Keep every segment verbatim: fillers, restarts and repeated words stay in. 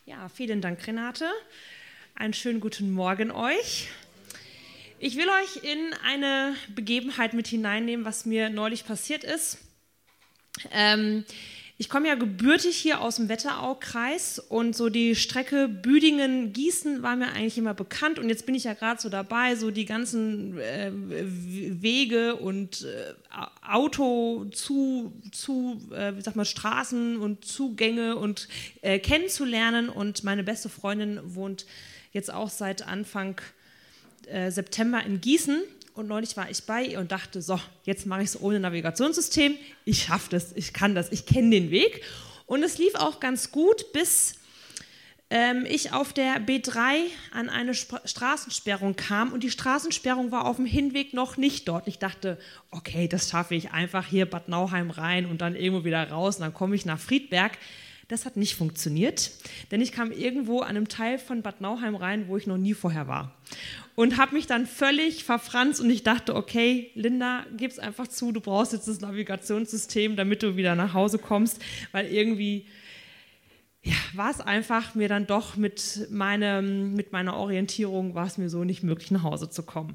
Ja, vielen Dank, Renate. Einen schönen guten Morgen euch. Ich will euch in eine Begebenheit mit hineinnehmen, was mir neulich passiert ist. Ähm, ich komme ja gebürtig hier aus dem Wetteraukreis und so die Strecke Büdingen-Gießen war mir eigentlich immer bekannt und jetzt bin ich ja gerade so dabei, so die ganzen äh, Wege und äh, Auto zu, zu äh, wie sagt man, Straßen und Zugänge und äh, kennenzulernen und meine beste Freundin wohnt jetzt auch seit Anfang äh, September in Gießen. Und neulich war ich bei ihr und dachte, so, jetzt mache ich es ohne Navigationssystem. Ich schaffe das, ich kann das, ich kenne den Weg. Und es lief auch ganz gut, bis ähm, ich auf der B drei an eine Sp- Straßensperrung kam. Und die Straßensperrung war auf dem Hinweg noch nicht dort. Ich dachte, okay, das schaffe ich einfach hier Bad Nauheim rein und dann irgendwo wieder raus. Und dann komme ich nach Friedberg. Das hat nicht funktioniert, denn ich kam irgendwo an einem Teil von Bad Nauheim rein, wo ich noch nie vorher war. Und habe mich dann völlig verfranst und ich dachte, okay, Linda, gib's einfach zu, du brauchst jetzt das Navigationssystem, damit du wieder nach Hause kommst, weil irgendwie ja, war es einfach mir dann doch mit, meinem, mit meiner Orientierung, war es mir so nicht möglich, nach Hause zu kommen.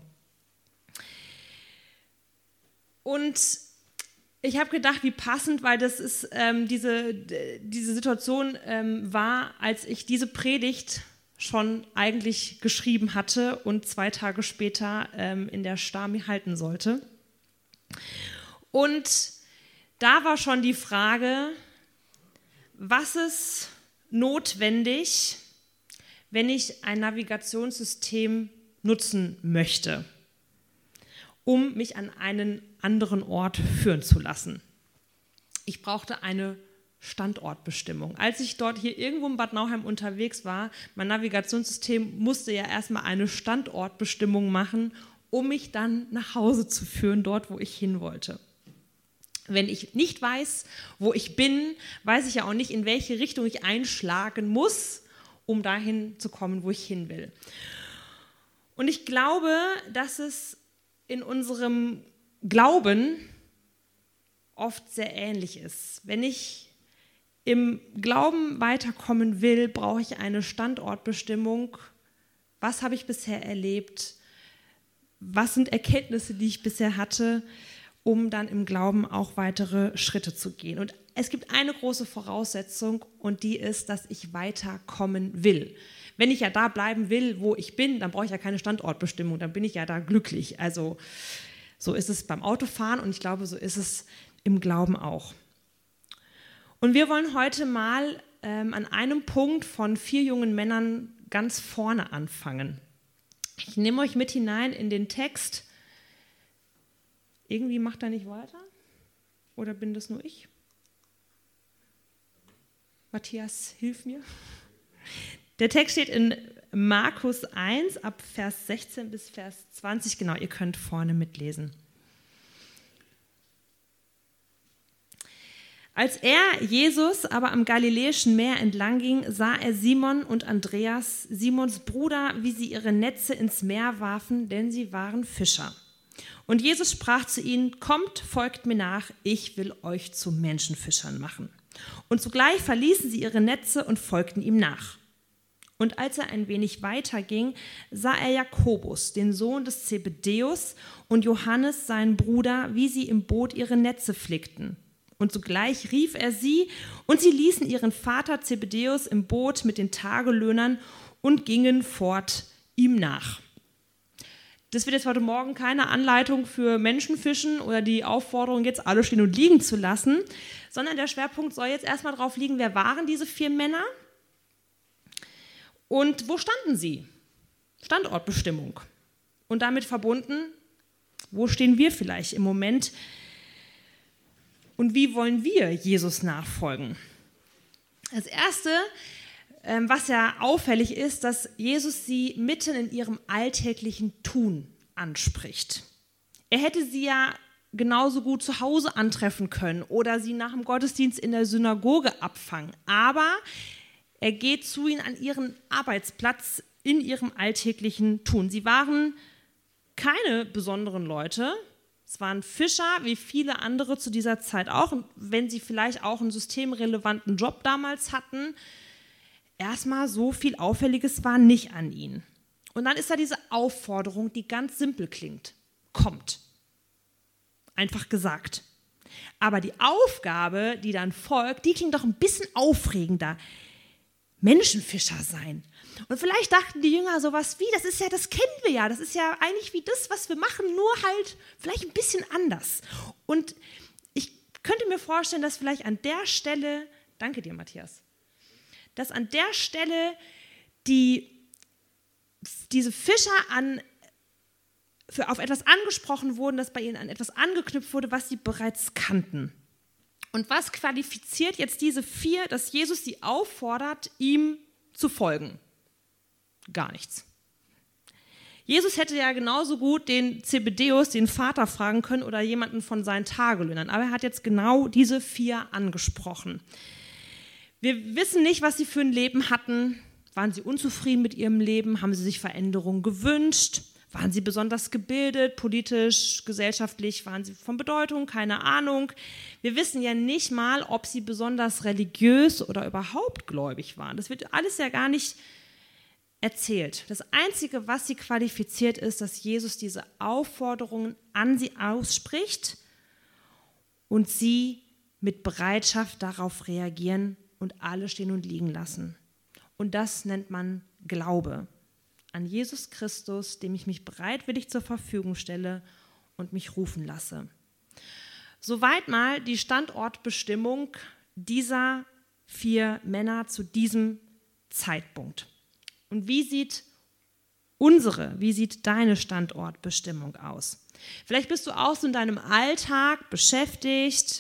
Und ich habe gedacht, wie passend, weil das ist ähm, diese, diese Situation ähm, war, als ich diese Predigt schon eigentlich geschrieben hatte und zwei Tage später ähm, in der Stami halten sollte. Und da war schon die Frage, was ist notwendig, wenn ich ein Navigationssystem nutzen möchte, um mich an einen anderen Ort führen zu lassen. Ich brauchte eine Standortbestimmung. Als ich dort hier irgendwo in Bad Nauheim unterwegs war, mein Navigationssystem musste ja erstmal eine Standortbestimmung machen, um mich dann nach Hause zu führen, dort, wo ich hin wollte. Wenn ich nicht weiß, wo ich bin, weiß ich ja auch nicht, in welche Richtung ich einschlagen muss, um dahin zu kommen, wo ich hin will. Und ich glaube, dass es in unserem Glauben oft sehr ähnlich ist. Wenn ich im Glauben weiterkommen will, brauche ich eine Standortbestimmung. Was habe ich bisher erlebt? Was sind Erkenntnisse, die ich bisher hatte, um dann im Glauben auch weitere Schritte zu gehen? Und es gibt eine große Voraussetzung und die ist, dass ich weiterkommen will. Wenn ich ja da bleiben will, wo ich bin, dann brauche ich ja keine Standortbestimmung, dann bin ich ja da glücklich. Also so ist es beim Autofahren und ich glaube, so ist es im Glauben auch. Und wir wollen heute mal ähm, an einem Punkt von vier jungen Männern ganz vorne anfangen. Ich nehme euch mit hinein in den Text. Irgendwie macht er nicht weiter? Oder bin das nur ich? Matthias, hilf mir. Der Text steht in Markus eins, ab Vers sechzehn bis Vers zwanzig. Genau, ihr könnt vorne mitlesen. Als er, Jesus, aber am Galiläischen Meer entlang ging, sah er Simon und Andreas, Simons Bruder, wie sie ihre Netze ins Meer warfen, denn sie waren Fischer. Und Jesus sprach zu ihnen, kommt, folgt mir nach, ich will euch zu Menschenfischern machen. Und zugleich verließen sie ihre Netze und folgten ihm nach. Und als er ein wenig weiter ging, sah er Jakobus, den Sohn des Zebedäus, und Johannes, seinen Bruder, wie sie im Boot ihre Netze flickten. Und sogleich rief er sie, und sie ließen ihren Vater Zebedäus im Boot mit den Tagelöhnern und gingen fort ihm nach. Das wird jetzt heute Morgen keine Anleitung für Menschenfischen oder die Aufforderung, jetzt alle stehen und liegen zu lassen, sondern der Schwerpunkt soll jetzt erstmal drauf liegen, wer waren diese vier Männer und wo standen sie? Standortbestimmung. Und damit verbunden, wo stehen wir vielleicht im Moment? Und wie wollen wir Jesus nachfolgen? Das Erste, was ja auffällig ist, dass Jesus sie mitten in ihrem alltäglichen Tun anspricht. Er hätte sie ja genauso gut zu Hause antreffen können oder sie nach dem Gottesdienst in der Synagoge abfangen. Aber er geht zu ihnen an ihren Arbeitsplatz in ihrem alltäglichen Tun. Sie waren keine besonderen Leute. Es waren Fischer, wie viele andere zu dieser Zeit auch. Und wenn sie vielleicht auch einen systemrelevanten Job damals hatten, erstmal so viel Auffälliges war nicht an ihn. Und dann ist da diese Aufforderung, die ganz simpel klingt. Kommt. Einfach gesagt. Aber die Aufgabe, die dann folgt, die klingt doch ein bisschen aufregender. Menschenfischer sein. Und vielleicht dachten die Jünger sowas wie, das ist ja, das kennen wir ja, das ist ja eigentlich wie das, was wir machen, nur halt vielleicht ein bisschen anders. Und ich könnte mir vorstellen, dass vielleicht an der Stelle, danke dir, Matthias, dass an der Stelle die, diese Fischer an, für, auf etwas angesprochen wurden, dass bei ihnen an etwas angeknüpft wurde, was sie bereits kannten. Und was qualifiziert jetzt diese vier, dass Jesus sie auffordert, ihm zu folgen? Gar nichts. Jesus hätte ja genauso gut den Zebedeus, den Vater, fragen können oder jemanden von seinen Tagelöhnern. Aber er hat jetzt genau diese vier angesprochen. Wir wissen nicht, was sie für ein Leben hatten. Waren sie unzufrieden mit ihrem Leben? Haben sie sich Veränderungen gewünscht? Waren sie besonders gebildet, politisch, gesellschaftlich? Waren sie von Bedeutung? Keine Ahnung. Wir wissen ja nicht mal, ob sie besonders religiös oder überhaupt gläubig waren. Das wird alles ja gar nicht erzählt. Das Einzige, was sie qualifiziert, ist, dass Jesus diese Aufforderungen an sie ausspricht und sie mit Bereitschaft darauf reagieren und alle stehen und liegen lassen. Und das nennt man Glaube an Jesus Christus, dem ich mich bereitwillig zur Verfügung stelle und mich rufen lasse. Soweit mal die Standortbestimmung dieser vier Männer zu diesem Zeitpunkt. Und wie sieht unsere, wie sieht deine Standortbestimmung aus? Vielleicht bist du auch so in deinem Alltag beschäftigt,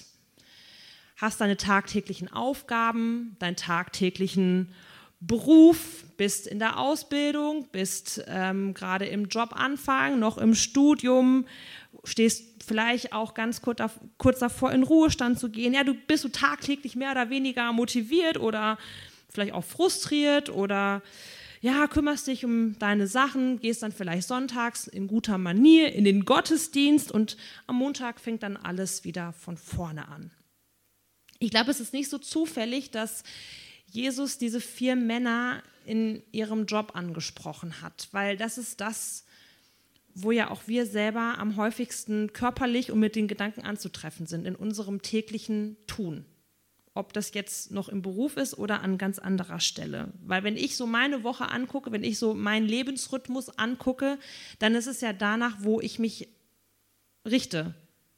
hast deine tagtäglichen Aufgaben, deinen tagtäglichen Beruf, bist in der Ausbildung, bist ähm, gerade im Jobanfang, noch im Studium, stehst vielleicht auch ganz kurz, auf, kurz davor, in Ruhestand zu gehen. Ja, du bist du tagtäglich mehr oder weniger motiviert oder vielleicht auch frustriert oder ja, kümmerst dich um deine Sachen, gehst dann vielleicht sonntags in guter Manier in den Gottesdienst und am Montag fängt dann alles wieder von vorne an. Ich glaube, es ist nicht so zufällig, dass Jesus diese vier Männer in ihrem Job angesprochen hat, weil das ist das, wo ja auch wir selber am häufigsten körperlich und mit den Gedanken anzutreffen sind, in unserem täglichen Tun. Ob das jetzt noch im Beruf ist oder an ganz anderer Stelle. Weil wenn ich so meine Woche angucke, wenn ich so meinen Lebensrhythmus angucke, dann ist es ja danach, wo ich mich richte.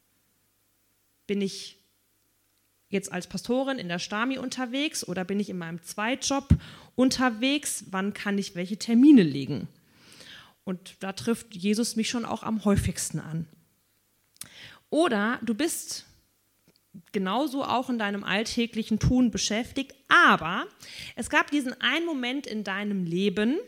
Bin ich jetzt als Pastorin in der Stami unterwegs oder bin ich in meinem Zweitjob unterwegs? Wann kann ich welche Termine legen? Und da trifft Jesus mich schon auch am häufigsten an. Oder du bist genauso auch in deinem alltäglichen Tun beschäftigt, aber es gab diesen einen Moment in deinem Leben,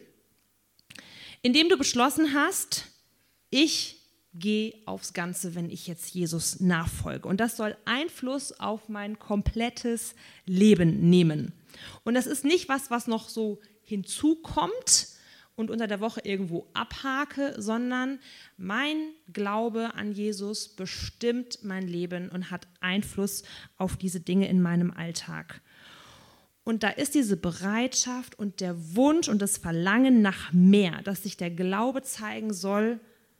in dem du beschlossen hast, ich gehe aufs Ganze, wenn ich jetzt Jesus nachfolge. Und das soll Einfluss auf mein komplettes Leben nehmen. Und das ist nicht was, was noch so hinzukommt und unter der Woche irgendwo abhake, sondern mein Glaube an Jesus bestimmt mein Leben und hat Einfluss auf diese Dinge in meinem Alltag. Und da ist diese Bereitschaft und der Wunsch und das Verlangen nach mehr, dass sich der Glaube zeigen soll,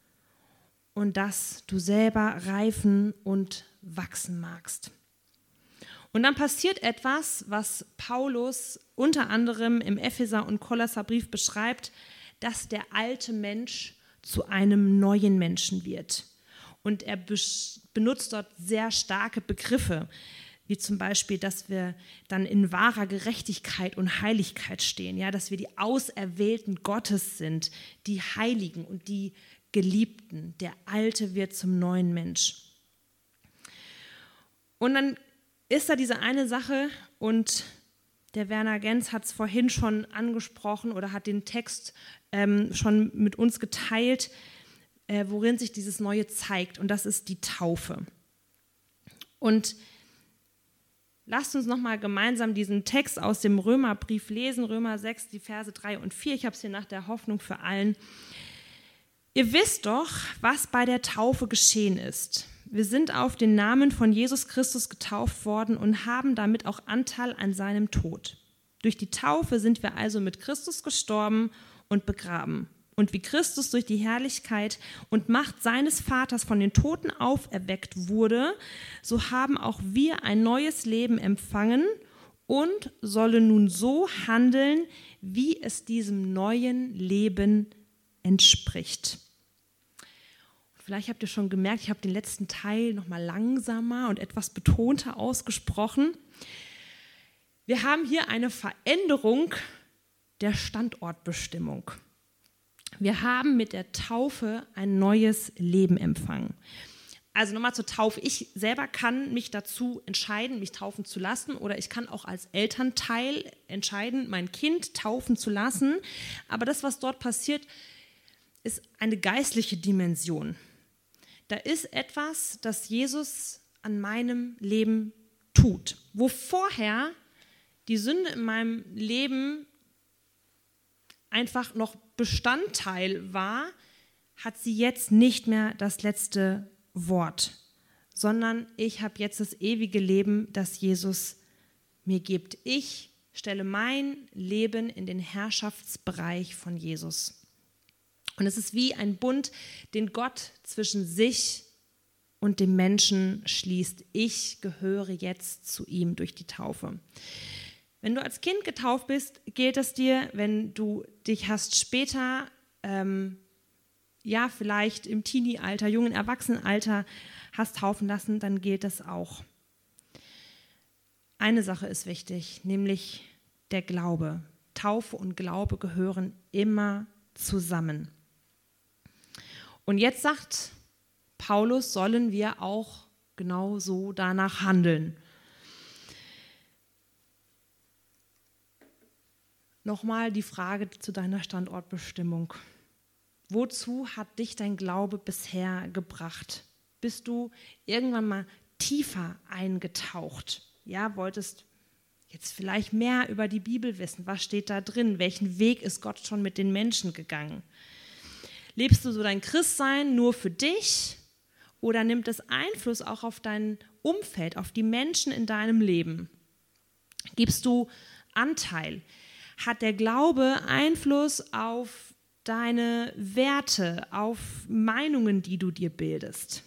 und dass du selber reifen und wachsen magst. Und dann passiert etwas, was Paulus unter anderem im Epheser- und Kolosserbrief beschreibt, dass der alte Mensch zu einem neuen Menschen wird. Und er benutzt dort sehr starke Begriffe, wie zum Beispiel, dass wir dann in wahrer Gerechtigkeit und Heiligkeit stehen, ja, dass wir die Auserwählten Gottes sind, die Heiligen und die Geliebten. Der Alte wird zum neuen Mensch. Und dann ist da diese eine Sache und der Werner Gens hat es vorhin schon angesprochen oder hat den Text ähm, schon mit uns geteilt, äh, worin sich dieses Neue zeigt, und das ist die Taufe. Und lasst uns nochmal gemeinsam diesen Text aus dem Römerbrief lesen, Römer sechs, die Verse drei und vier. Ich habe es hier nach der Hoffnung für allen. Ihr wisst doch, was bei der Taufe geschehen ist. Wir sind auf den Namen von Jesus Christus getauft worden und haben damit auch Anteil an seinem Tod. Durch die Taufe sind wir also mit Christus gestorben und begraben. Und wie Christus durch die Herrlichkeit und Macht seines Vaters von den Toten auferweckt wurde, so haben auch wir ein neues Leben empfangen und sollen nun so handeln, wie es diesem neuen Leben entspricht. Vielleicht habt ihr schon gemerkt, ich habe den letzten Teil noch mal langsamer und etwas betonter ausgesprochen. Wir haben hier eine Veränderung der Standortbestimmung. Wir haben mit der Taufe ein neues Leben empfangen. Also nochmal zur Taufe. Ich selber kann mich dazu entscheiden, mich taufen zu lassen, oder ich kann auch als Elternteil entscheiden, mein Kind taufen zu lassen. Aber das, was dort passiert, ist eine geistliche Dimension. Da ist etwas, das Jesus an meinem Leben tut, wo vorher die Sünde in meinem Leben einfach noch Bestandteil war, hat sie jetzt nicht mehr das letzte Wort, sondern ich habe jetzt das ewige Leben, das Jesus mir gibt. Ich stelle mein Leben in den Herrschaftsbereich von Jesus. Und es ist wie ein Bund, den Gott zwischen sich und dem Menschen schließt. Ich gehöre jetzt zu ihm durch die Taufe. Wenn du als Kind getauft bist, gilt es dir, wenn du dich hast später, ähm, ja vielleicht im Teenie-Alter, jungen Erwachsenenalter hast taufen lassen, dann gilt das auch. Eine Sache ist wichtig, nämlich der Glaube. Taufe und Glaube gehören immer zusammen. Und jetzt sagt Paulus, sollen wir auch genau so danach handeln. Nochmal die Frage zu deiner Standortbestimmung. Wozu hat dich dein Glaube bisher gebracht? Bist du irgendwann mal tiefer eingetaucht? Ja, wolltest jetzt vielleicht mehr über die Bibel wissen? Was steht da drin? Welchen Weg ist Gott schon mit den Menschen gegangen? Lebst du so dein Christsein nur für dich oder nimmt es Einfluss auch auf dein Umfeld, auf die Menschen in deinem Leben? Gibst du Anteil? Hat der Glaube Einfluss auf deine Werte, auf Meinungen, die du dir bildest?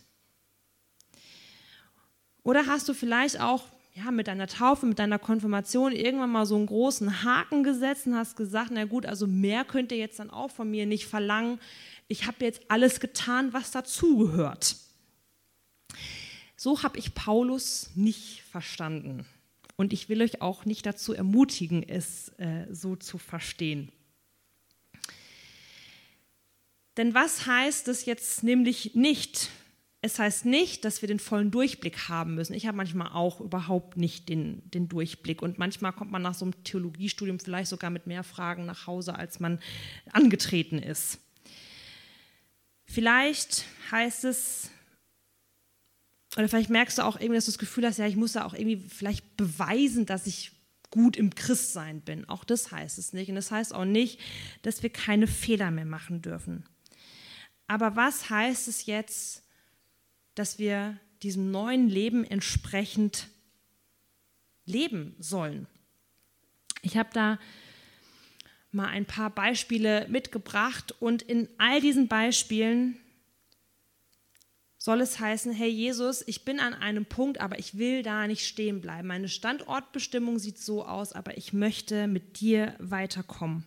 Oder hast du vielleicht auch ja, mit deiner Taufe, mit deiner Konfirmation irgendwann mal so einen großen Haken gesetzt und hast gesagt, na gut, also mehr könnt ihr jetzt dann auch von mir nicht verlangen. Ich habe jetzt alles getan, was dazugehört. So habe ich Paulus nicht verstanden. Und ich will euch auch nicht dazu ermutigen, es äh, so zu verstehen. Denn was heißt es jetzt nämlich nicht? Es heißt nicht, dass wir den vollen Durchblick haben müssen. Ich habe manchmal auch überhaupt nicht den, den Durchblick. Und manchmal kommt man nach so einem Theologiestudium vielleicht sogar mit mehr Fragen nach Hause, als man angetreten ist. Vielleicht heißt es, oder vielleicht merkst du auch irgendwie, dass du das Gefühl hast, ja, ich muss da auch irgendwie vielleicht beweisen, dass ich gut im Christsein bin. Auch das heißt es nicht. Und das heißt auch nicht, dass wir keine Fehler mehr machen dürfen. Aber was heißt es jetzt, dass wir diesem neuen Leben entsprechend leben sollen? Ich habe da mal ein paar Beispiele mitgebracht und in all diesen Beispielen soll es heißen, hey Jesus, ich bin an einem Punkt, aber ich will da nicht stehen bleiben. Meine Standortbestimmung sieht so aus, aber ich möchte mit dir weiterkommen.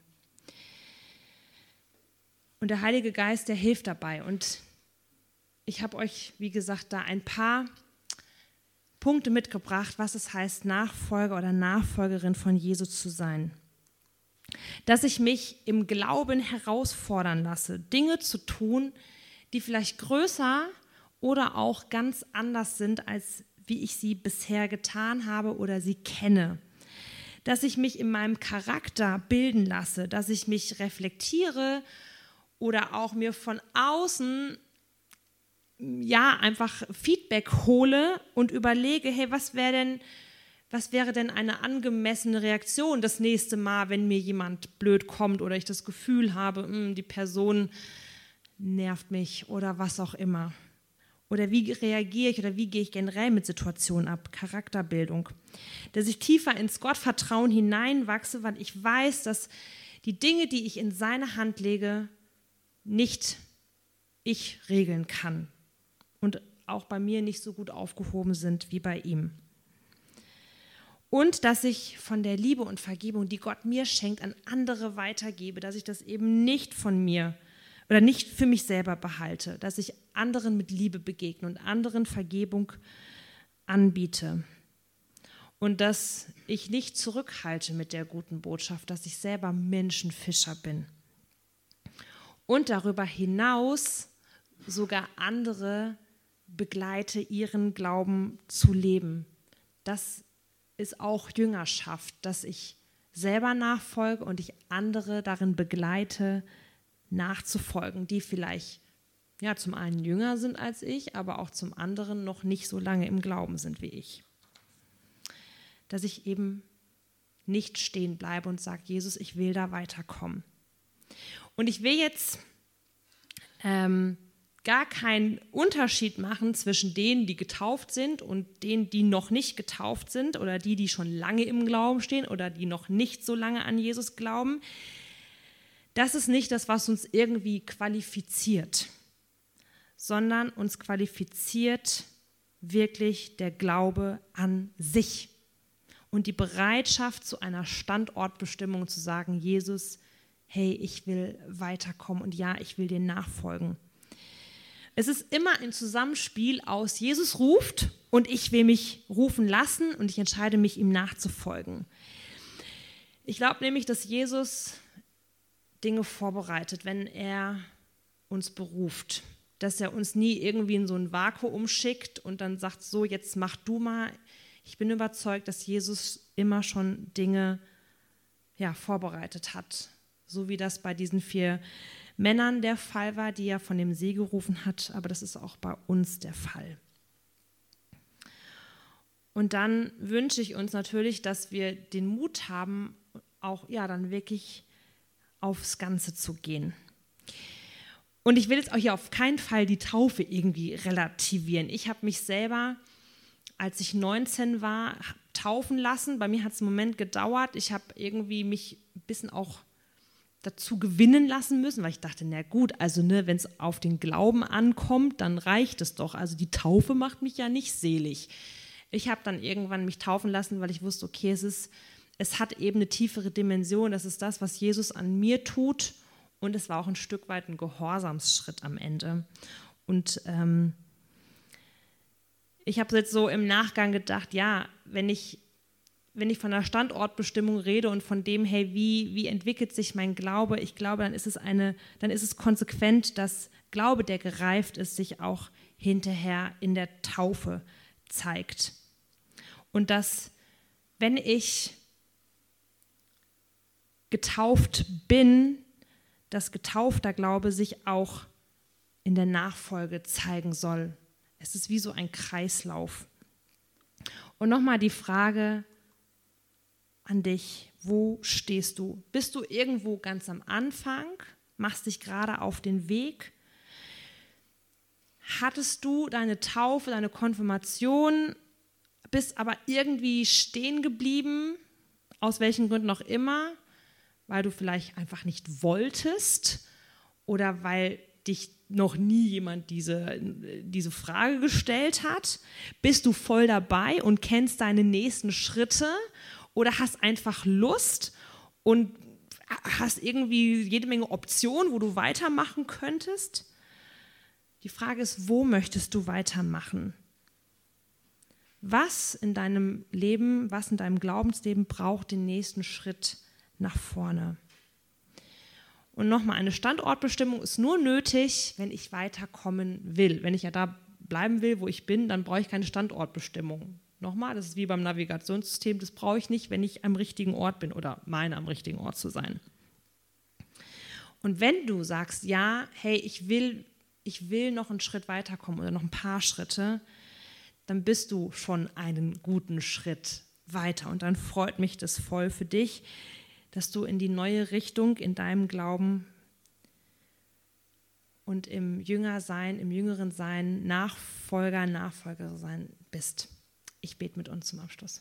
Und der Heilige Geist, der hilft dabei. Und ich habe euch, wie gesagt, da ein paar Punkte mitgebracht, was es heißt, Nachfolger oder Nachfolgerin von Jesus zu sein. Dass ich mich im Glauben herausfordern lasse, Dinge zu tun, die vielleicht größer oder auch ganz anders sind, als wie ich sie bisher getan habe oder sie kenne. Dass ich mich in meinem Charakter bilden lasse, dass ich mich reflektiere oder auch mir von außen ja einfach Feedback hole und überlege, hey, was wäre denn, was wäre denn eine angemessene Reaktion das nächste Mal, wenn mir jemand blöd kommt oder ich das Gefühl habe, mh, die Person nervt mich oder was auch immer. Oder wie reagiere ich oder wie gehe ich generell mit Situationen ab? Charakterbildung. Dass ich tiefer ins Gottvertrauen hineinwachse, weil ich weiß, dass die Dinge, die ich in seine Hand lege, nicht ich regeln kann. Und auch bei mir nicht so gut aufgehoben sind wie bei ihm. Und dass ich von der Liebe und Vergebung, die Gott mir schenkt, an andere weitergebe, dass ich das eben nicht von mir oder nicht für mich selber behalte, dass ich anderen mit Liebe begegne und anderen Vergebung anbiete. Und dass ich nicht zurückhalte mit der guten Botschaft, dass ich selber Menschenfischer bin. Und darüber hinaus sogar andere begleite, ihren Glauben zu leben. Das ist auch Jüngerschaft, dass ich selber nachfolge und ich andere darin begleite, nachzufolgen, die vielleicht ja, zum einen jünger sind als ich, aber auch zum anderen noch nicht so lange im Glauben sind wie ich. Dass ich eben nicht stehen bleibe und sage, Jesus, ich will da weiterkommen. Und ich will jetzt ähm, gar keinen Unterschied machen zwischen denen, die getauft sind und denen, die noch nicht getauft sind oder die, die schon lange im Glauben stehen oder die noch nicht so lange an Jesus glauben. Das ist nicht das, was uns irgendwie qualifiziert, sondern uns qualifiziert wirklich der Glaube an sich und die Bereitschaft zu einer Standortbestimmung zu sagen, Jesus, hey, ich will weiterkommen und ja, ich will dir nachfolgen. Es ist immer ein Zusammenspiel aus Jesus ruft und ich will mich rufen lassen und ich entscheide mich, ihm nachzufolgen. Ich glaube nämlich, dass Jesus Dinge vorbereitet, wenn er uns beruft, dass er uns nie irgendwie in so ein Vakuum schickt und dann sagt, so, jetzt mach du mal. Ich bin überzeugt, dass Jesus immer schon Dinge ja, vorbereitet hat, so wie das bei diesen vier Männern der Fall war, die er von dem See gerufen hat, aber das ist auch bei uns der Fall. Und dann wünsche ich uns natürlich, dass wir den Mut haben, auch ja dann wirklich aufs Ganze zu gehen. Und ich will jetzt auch hier auf keinen Fall die Taufe irgendwie relativieren. Ich habe mich selber, als ich neunzehn war, taufen lassen. Bei mir hat es einen Moment gedauert. Ich habe irgendwie mich ein bisschen auch dazu gewinnen lassen müssen, weil ich dachte, na gut, also ne, wenn es auf den Glauben ankommt, dann reicht es doch. Also die Taufe macht mich ja nicht selig. Ich habe dann irgendwann mich taufen lassen, weil ich wusste, okay, es ist, es hat eben eine tiefere Dimension. Das ist das, was Jesus an mir tut. Und es war auch ein Stück weit ein Gehorsamsschritt am Ende. Und ähm, ich habe jetzt so im Nachgang gedacht, ja, wenn ich, wenn ich von der Standortbestimmung rede und von dem, hey, wie, wie entwickelt sich mein Glaube, ich glaube, dann ist es eine, dann ist es konsequent, dass Glaube, der gereift ist, sich auch hinterher in der Taufe zeigt. Und dass, wenn ich getauft bin, dass getaufter Glaube sich auch in der Nachfolge zeigen soll. Es ist wie so ein Kreislauf. Und nochmal die Frage an dich, wo stehst du? Bist du irgendwo ganz am Anfang? Machst dich gerade auf den Weg? Hattest du deine Taufe, deine Konfirmation, bist aber irgendwie stehen geblieben, aus welchen Gründen auch immer, weil du vielleicht einfach nicht wolltest oder weil dich noch nie jemand diese, diese Frage gestellt hat? Bist du voll dabei und kennst deine nächsten Schritte oder hast einfach Lust und hast irgendwie jede Menge Optionen, wo du weitermachen könntest? Die Frage ist, wo möchtest du weitermachen? Was in deinem Leben, was in deinem Glaubensleben braucht den nächsten Schritt nach vorne? Und nochmal, eine Standortbestimmung ist nur nötig, wenn ich weiterkommen will. Wenn ich ja da bleiben will, wo ich bin, dann brauche ich keine Standortbestimmung. Nochmal, das ist wie beim Navigationssystem, das brauche ich nicht, wenn ich am richtigen Ort bin oder meine, am richtigen Ort zu sein. Und wenn du sagst, ja, hey, ich will, ich will noch einen Schritt weiterkommen oder noch ein paar Schritte, dann bist du schon einen guten Schritt weiter. Und dann freut mich das voll für dich, dass du in die neue Richtung in deinem Glauben und im Jüngersein, im jüngeren Sein, Nachfolger, Nachfolger sein bist. Ich bete mit uns zum Abschluss.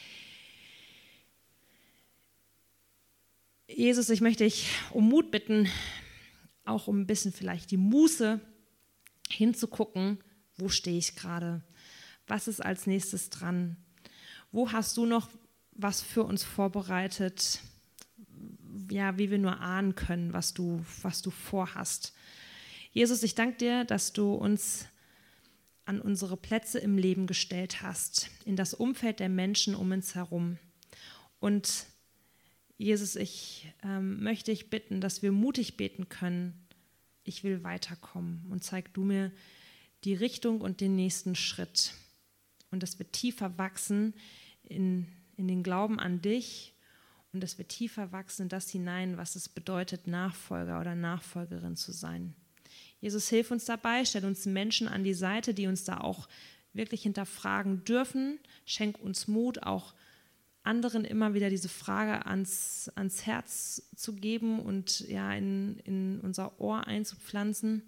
Jesus, ich möchte dich um Mut bitten, auch um ein bisschen vielleicht die Muße hinzugucken, wo stehe ich gerade, was ist als nächstes dran, wo hast du noch was für uns vorbereitet, ja, wie wir nur ahnen können, was du, was du vorhast. Jesus, ich danke dir, dass du uns an unsere Plätze im Leben gestellt hast, in das Umfeld der Menschen um uns herum. Und Jesus, ich ähm, möchte dich bitten, dass wir mutig beten können, ich will weiterkommen, und zeig du mir die Richtung und den nächsten Schritt. Und dass wir tiefer wachsen in, in den Glauben an dich und dass wir tiefer wachsen in das hinein, was es bedeutet, Nachfolger oder Nachfolgerin zu sein. Jesus, hilf uns dabei, stell uns Menschen an die Seite, die uns da auch wirklich hinterfragen dürfen. Schenk uns Mut, auch anderen immer wieder diese Frage ans, ans Herz zu geben und ja, in, in unser Ohr einzupflanzen.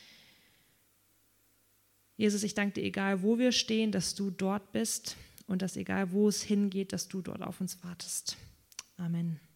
Jesus, ich danke dir, egal wo wir stehen, dass du dort bist und dass egal wo es hingeht, dass du dort auf uns wartest. Amen.